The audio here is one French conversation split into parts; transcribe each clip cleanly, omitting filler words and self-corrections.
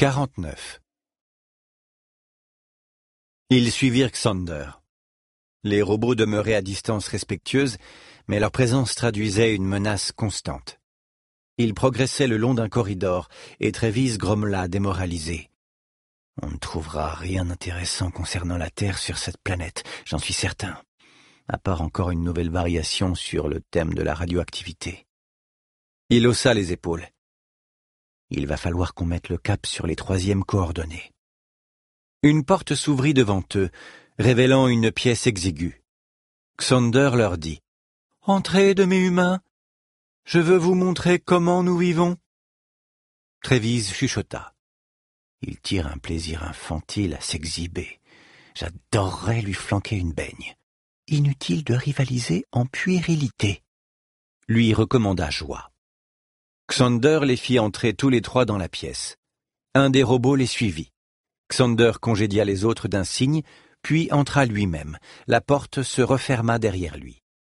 49. Ils suivirent Xander. Les robots demeuraient à distance respectueuse, mais leur présence traduisait une menace constante. Ils progressaient le long d'un corridor, et Trévise grommela démoralisé. « On ne trouvera rien d'intéressant concernant la Terre sur cette planète, j'en suis certain, à part encore une nouvelle variation sur le thème de la radioactivité. » Il haussa les épaules. « Il va falloir qu'on mette le cap sur les 3e coordonnées. » Une porte s'ouvrit devant eux, révélant une pièce exiguë. Xander leur dit « Entrez, demi-humains, je veux vous montrer comment nous vivons. » Trévise chuchota. Il tire un plaisir infantile à s'exhiber. J'adorerais lui flanquer une baigne. Inutile de rivaliser en puérilité, lui recommanda Joie. Xander les fit entrer tous les 3 dans la pièce. Un des robots les suivit. Xander congédia les autres d'un signe, puis entra lui-même. La porte se referma derrière lui.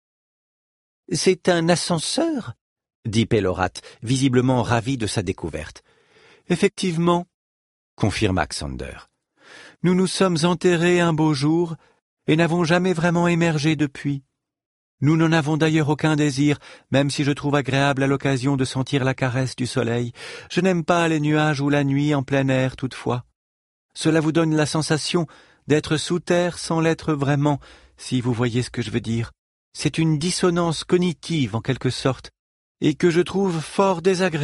« C'est un ascenseur ?» dit Pellorat, visiblement ravi de sa découverte. « Effectivement, » confirma Xander. « Nous nous sommes enterrés un beau jour et n'avons jamais vraiment émergé depuis. Nous n'en avons d'ailleurs aucun désir, même si je trouve agréable à l'occasion de sentir la caresse du soleil. Je n'aime pas les nuages ou la nuit en plein air, toutefois. Cela vous donne la sensation d'être sous terre sans l'être vraiment, si vous voyez ce que je veux dire. C'est une dissonance cognitive, en quelque sorte, et que je trouve fort désagréable. »«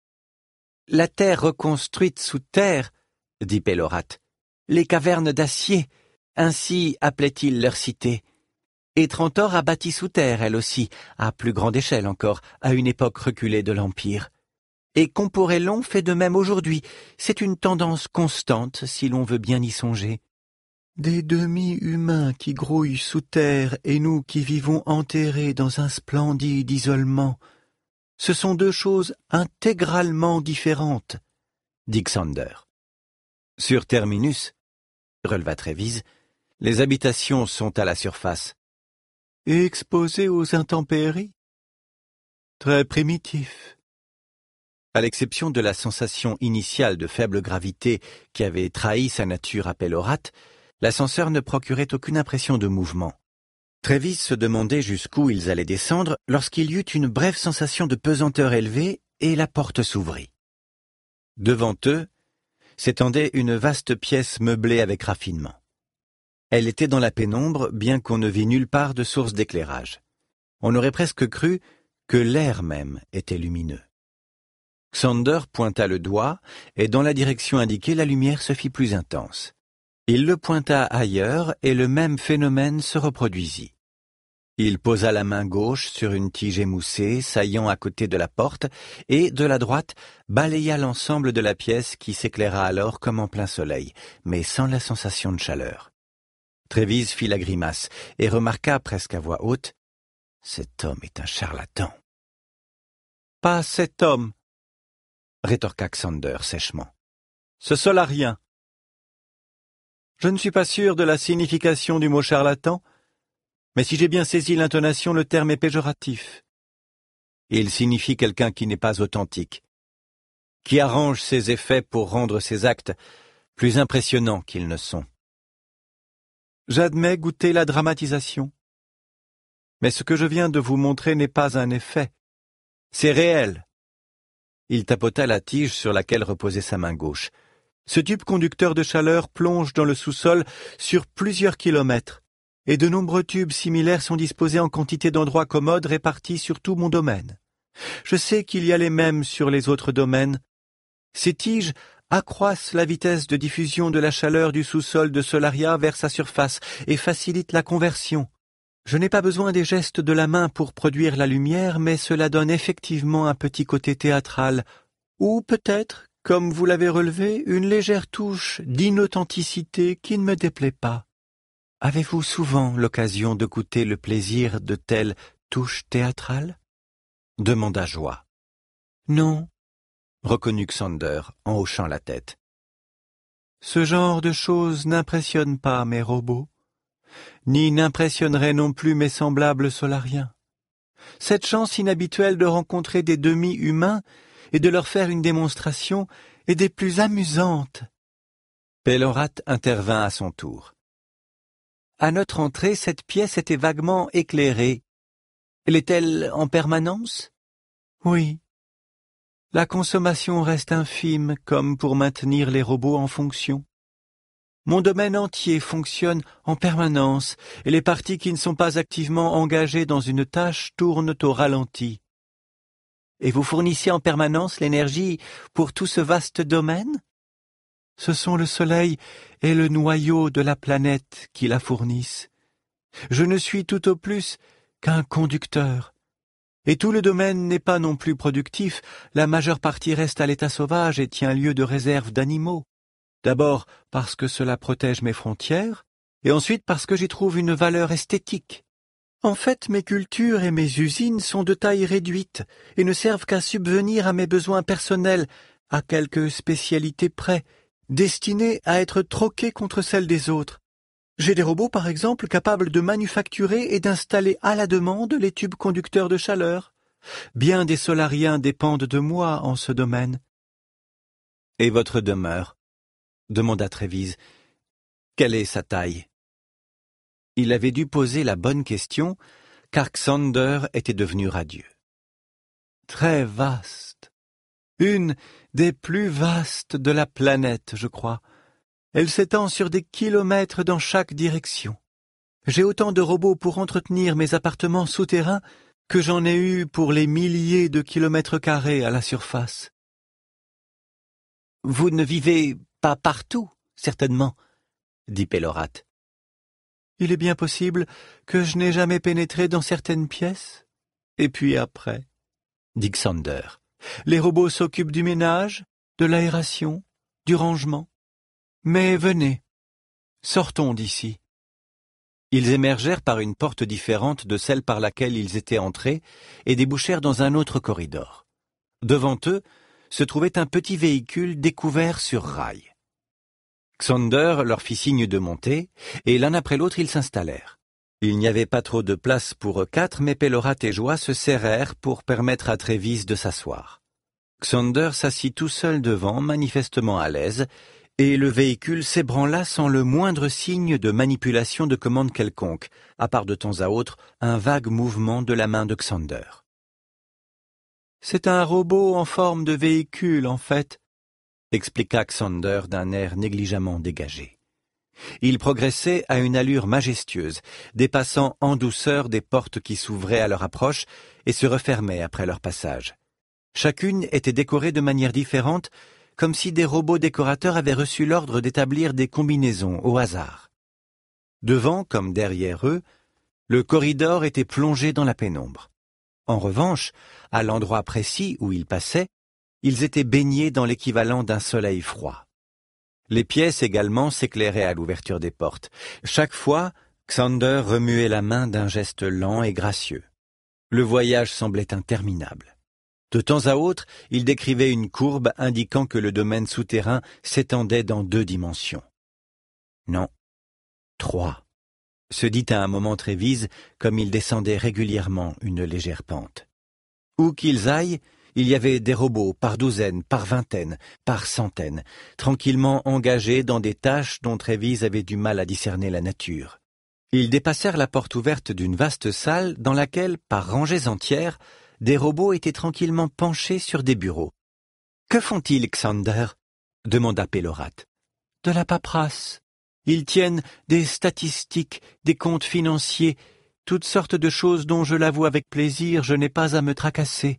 La terre reconstruite sous terre, » dit Pellorat. « Les cavernes d'acier, ainsi appelait-il leur cité. Et Trantor a bâti sous terre, elle aussi, à plus grande échelle encore, à une époque reculée de l'Empire. Et Comporellon fait de même aujourd'hui. C'est une tendance constante, si l'on veut bien y songer. Des demi-humains qui grouillent sous terre et nous qui vivons enterrés dans un splendide isolement. Ce sont 2 choses intégralement différentes, dit Xander. Sur Terminus, releva Trévise, les habitations sont à la surface. Et exposées aux intempéries? Très primitif. À l'exception de la sensation initiale de faible gravité qui avait trahi sa nature à Pellorat, l'ascenseur ne procurait aucune impression de mouvement. Trévise se demandait jusqu'où ils allaient descendre lorsqu'il y eut une brève sensation de pesanteur élevée et la porte s'ouvrit. Devant eux s'étendait une vaste pièce meublée avec raffinement. Elle était dans la pénombre, bien qu'on ne vît nulle part de source d'éclairage. On aurait presque cru que l'air même était lumineux. Xander pointa le doigt, et dans la direction indiquée, la lumière se fit plus intense. Il le pointa ailleurs, et le même phénomène se reproduisit. Il posa la main gauche sur une tige émoussée, saillant à côté de la porte, et, de la droite, balaya l'ensemble de la pièce qui s'éclaira alors comme en plein soleil, mais sans la sensation de chaleur. Trévise fit la grimace, et remarqua presque à voix haute « Cet homme est un charlatan. »« Pas cet homme !» rétorqua Xander sèchement. « Ce solarien. Je ne suis pas sûr de la signification du mot charlatan, mais si j'ai bien saisi l'intonation, le terme est péjoratif. Il signifie quelqu'un qui n'est pas authentique, qui arrange ses effets pour rendre ses actes plus impressionnants qu'ils ne sont. J'admets goûter la dramatisation, mais ce que je viens de vous montrer n'est pas un effet, c'est réel. » Il tapota la tige sur laquelle reposait sa main gauche. Ce tube conducteur de chaleur plonge dans le sous-sol sur plusieurs kilomètres, et de nombreux tubes similaires sont disposés en quantité d'endroits commodes répartis sur tout mon domaine. Je sais qu'il y a les mêmes sur les autres domaines. Ces tiges accroissent la vitesse de diffusion de la chaleur du sous-sol de Solaria vers sa surface et facilitent la conversion. Je n'ai pas besoin des gestes de la main pour produire la lumière, mais cela donne effectivement un petit côté théâtral, ou peut-être, comme vous l'avez relevé, une légère touche d'inauthenticité qui ne me déplaît pas. Avez-vous souvent l'occasion de goûter le plaisir de telles touches théâtrales ? Demanda Joie. Non, reconnut Xander en hochant la tête. Ce genre de choses n'impressionne pas mes robots, ni n'impressionnerait non plus mes semblables solariens. Cette chance inhabituelle de rencontrer des demi-humains et de leur faire une démonstration et des plus amusantes. Pélorate intervint à son tour. À notre entrée, cette pièce était vaguement éclairée. L'est-elle en permanence? Oui. La consommation reste infime, comme pour maintenir les robots en fonction. Mon domaine entier fonctionne en permanence, et les parties qui ne sont pas activement engagées dans une tâche tournent au ralenti. Et vous fournissez en permanence l'énergie pour tout ce vaste domaine? Ce sont le Soleil et le noyau de la planète qui la fournissent. Je ne suis tout au plus qu'un conducteur. Et tout le domaine n'est pas non plus productif, la majeure partie reste à l'état sauvage et tient lieu de réserve d'animaux. D'abord parce que cela protège mes frontières, et ensuite parce que j'y trouve une valeur esthétique. En fait, mes cultures et mes usines sont de taille réduite et ne servent qu'à subvenir à mes besoins personnels, à quelques spécialités près, destinées à être troquées contre celles des autres. J'ai des robots, par exemple, capables de manufacturer et d'installer à la demande les tubes conducteurs de chaleur. Bien des solariens dépendent de moi en ce domaine. « Et votre demeure ?» demanda Trévise. « Quelle est sa taille ?» Il avait dû poser la bonne question, car Xander était devenu radieux. « Très vaste. Une des plus vastes de la planète, je crois. Elle s'étend sur des kilomètres dans chaque direction. J'ai autant de robots pour entretenir mes appartements souterrains que j'en ai eu pour les milliers de kilomètres carrés à la surface. » « Vous ne vivez pas partout, certainement, » dit Pélorate. « Il est bien possible que je n'ai jamais pénétré dans certaines pièces. Et puis après, » dit Xander, « les robots s'occupent du ménage, de l'aération, du rangement. Mais venez, sortons d'ici. » Ils émergèrent par une porte différente de celle par laquelle ils étaient entrés et débouchèrent dans un autre corridor. Devant eux se trouvait un petit véhicule découvert sur rail. Xander leur fit signe de monter, et l'un après l'autre ils s'installèrent. Il n'y avait pas trop de place pour eux quatre, mais Pélorate et Joie se serrèrent pour permettre à Trévise de s'asseoir. Xander s'assit tout seul devant, manifestement à l'aise, et le véhicule s'ébranla sans le moindre signe de manipulation de commande quelconque, à part de temps à autre un vague mouvement de la main de Xander. « C'est un robot en forme de véhicule, en fait, » expliqua Xander d'un air négligemment dégagé. Il progressait à une allure majestueuse, dépassant en douceur des portes qui s'ouvraient à leur approche et se refermaient après leur passage. Chacune était décorée de manière différente, comme si des robots décorateurs avaient reçu l'ordre d'établir des combinaisons au hasard. Devant comme derrière eux, le corridor était plongé dans la pénombre. En revanche, à l'endroit précis où ils passaient, ils étaient baignés dans l'équivalent d'un soleil froid. Les pièces également s'éclairaient à l'ouverture des portes. Chaque fois, Xander remuait la main d'un geste lent et gracieux. Le voyage semblait interminable. De temps à autre, il décrivait une courbe indiquant que le domaine souterrain s'étendait dans 2 dimensions. Non, 3, se dit à un moment Trévise, comme il descendait régulièrement une légère pente. Où qu'ils aillent, il y avait des robots par douzaines, par vingtaines, par centaines, tranquillement engagés dans des tâches dont Trévise avait du mal à discerner la nature. Ils dépassèrent la porte ouverte d'une vaste salle dans laquelle, par rangées entières, des robots étaient tranquillement penchés sur des bureaux. « Que font-ils, Xander » demanda Pélorate. « De la paperasse. Ils tiennent des statistiques, des comptes financiers, toutes sortes de choses dont, je l'avoue avec plaisir, je n'ai pas à me tracasser.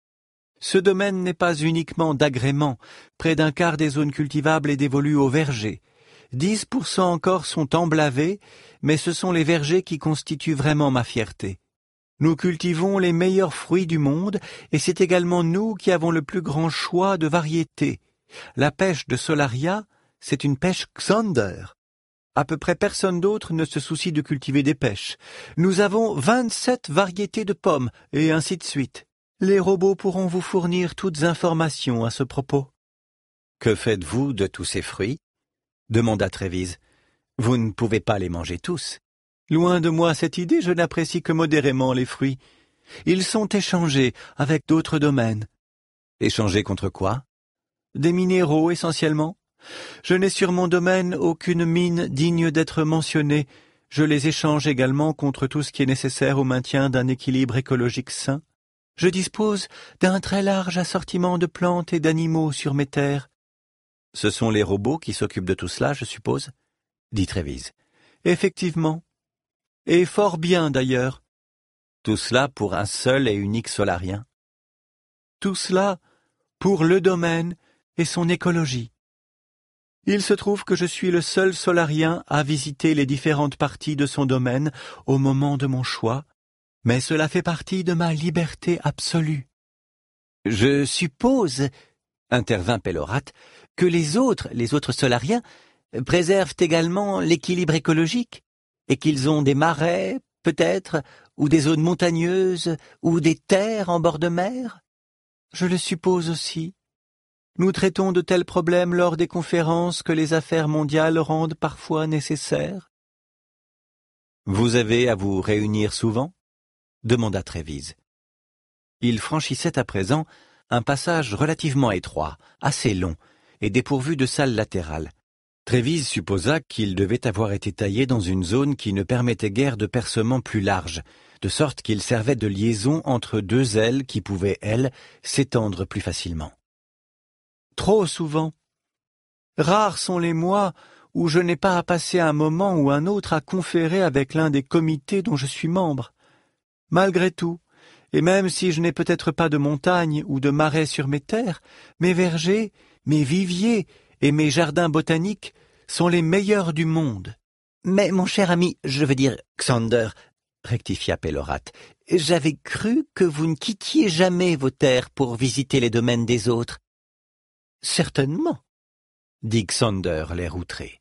Ce domaine n'est pas uniquement d'agrément. Près d'un quart des zones cultivables est dévolu aux vergers. 10% encore sont emblavés, mais ce sont les vergers qui constituent vraiment ma fierté. Nous cultivons les meilleurs fruits du monde, et c'est également nous qui avons le plus grand choix de variétés. La pêche de Solaria, c'est une pêche Xander. À peu près personne d'autre ne se soucie de cultiver des pêches. Nous avons 27 variétés de pommes, et ainsi de suite. Les robots pourront vous fournir toutes informations à ce propos. « Que faites-vous de tous ces fruits ?» demanda Trévise. « Vous ne pouvez pas les manger tous. » Loin de moi cette idée, je n'apprécie que modérément les fruits. Ils sont échangés avec d'autres domaines. Échangés contre quoi? Des minéraux essentiellement. Je n'ai sur mon domaine aucune mine digne d'être mentionnée. Je les échange également contre tout ce qui est nécessaire au maintien d'un équilibre écologique sain. Je dispose d'un très large assortiment de plantes et d'animaux sur mes terres. Ce sont les robots qui s'occupent de tout cela, je suppose, dit Trévise. Effectivement. Et fort bien d'ailleurs. Tout cela pour un seul et unique solarien. Tout cela pour le domaine et son écologie. Il se trouve que je suis le seul solarien à visiter les différentes parties de son domaine au moment de mon choix, mais cela fait partie de ma liberté absolue. Je suppose, intervint Pélorate, que les autres solariens, préservent également l'équilibre écologique, et qu'ils ont des marais, peut-être, ou des zones montagneuses, ou des terres en bord de mer. Je le suppose aussi. Nous traitons de tels problèmes lors des conférences que les affaires mondiales rendent parfois nécessaires. Vous avez à vous réunir souvent? Demanda Trévise. Il franchissait à présent un passage relativement étroit, assez long, et dépourvu de salles latérales. Trévise supposa qu'il devait avoir été taillé dans une zone qui ne permettait guère de percements plus larges, de sorte qu'il servait de liaison entre deux ailes qui pouvaient, elles, s'étendre plus facilement. Trop souvent. Rares sont les mois où je n'ai pas à passer un moment ou un autre à conférer avec l'un des comités dont je suis membre. Malgré tout, et même si je n'ai peut-être pas de montagne ou de marais sur mes terres, mes vergers, mes viviers et mes jardins botaniques sont les meilleurs du monde. Mais mon cher ami, je veux dire Xander, rectifia Pélorate, j'avais cru que vous ne quittiez jamais vos terres pour visiter les domaines des autres. Certainement, dit Xander, l'air outré.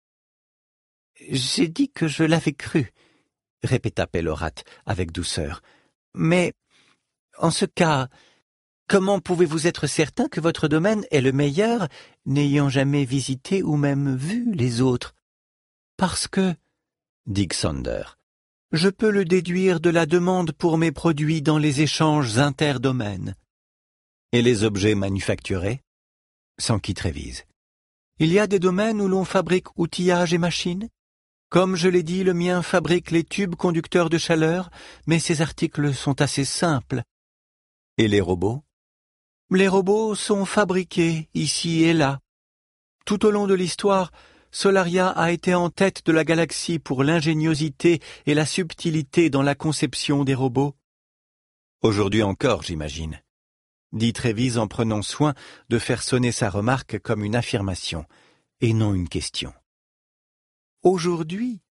J'ai dit que je l'avais cru, répéta Pélorate avec douceur. Mais, en ce cas, comment pouvez-vous être certain que votre domaine est le meilleur, n'ayant jamais visité ou même vu les autres? Parce que, dit Xander, je peux le déduire de la demande pour mes produits dans les échanges interdomaines. Et les objets manufacturés? S'enquit Trévise. Il y a des domaines où l'on fabrique outillage et machines. Comme je l'ai dit, le mien fabrique les tubes conducteurs de chaleur, mais ces articles sont assez simples. Et les robots? Les robots sont fabriqués ici et là. Tout au long de l'histoire, Solaria a été en tête de la galaxie pour l'ingéniosité et la subtilité dans la conception des robots. Aujourd'hui encore, j'imagine, dit Trévise en prenant soin de faire sonner sa remarque comme une affirmation, et non une question. Aujourd'hui?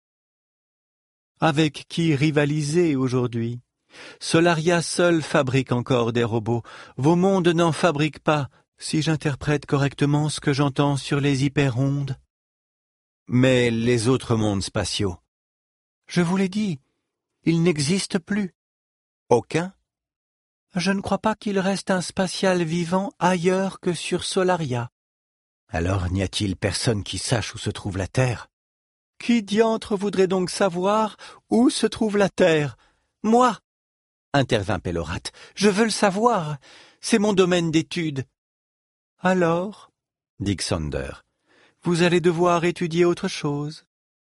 Avec qui rivaliser aujourd'hui? Solaria seul fabrique encore des robots. Vos mondes n'en fabriquent pas, si j'interprète correctement ce que j'entends sur les hyperondes. Mais les autres mondes spatiaux? Je vous l'ai dit, ils n'existent plus. Aucun? Je ne crois pas qu'il reste un spatial vivant ailleurs que sur Solaria. Alors n'y a-t-il personne qui sache où se trouve la Terre? Qui diantre voudrait donc savoir où se trouve la Terre? Moi, intervint Pélorate, je veux le savoir. C'est mon domaine d'étude. Alors, dit Xander, vous allez devoir étudier autre chose.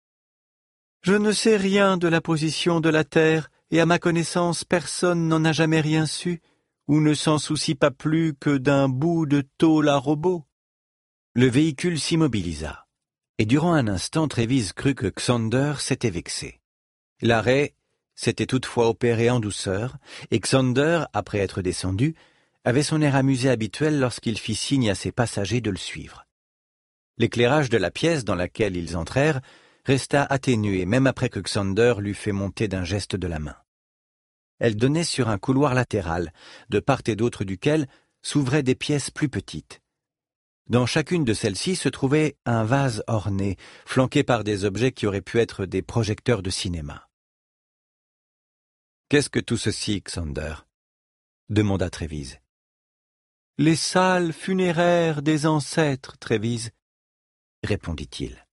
Je ne sais rien de la position de la Terre, et à ma connaissance personne n'en a jamais rien su, ou ne s'en soucie pas plus que d'un bout de tôle à robot. Le véhicule s'immobilisa, et durant un instant Trévise crut que Xander s'était vexé. L'arrêt s'était toutefois opéré en douceur, et Xander, après être descendu, avait son air amusé habituel lorsqu'il fit signe à ses passagers de le suivre. L'éclairage de la pièce dans laquelle ils entrèrent resta atténuée même après que Xander l'eut fait monter d'un geste de la main. Elle donnait sur un couloir latéral, de part et d'autre duquel s'ouvraient des pièces plus petites. Dans chacune de celles-ci se trouvait un vase orné, flanqué par des objets qui auraient pu être des projecteurs de cinéma. « Qu'est-ce que tout ceci, Xander » demanda Trévise. « Les salles funéraires des ancêtres, Trévise, » répondit-il.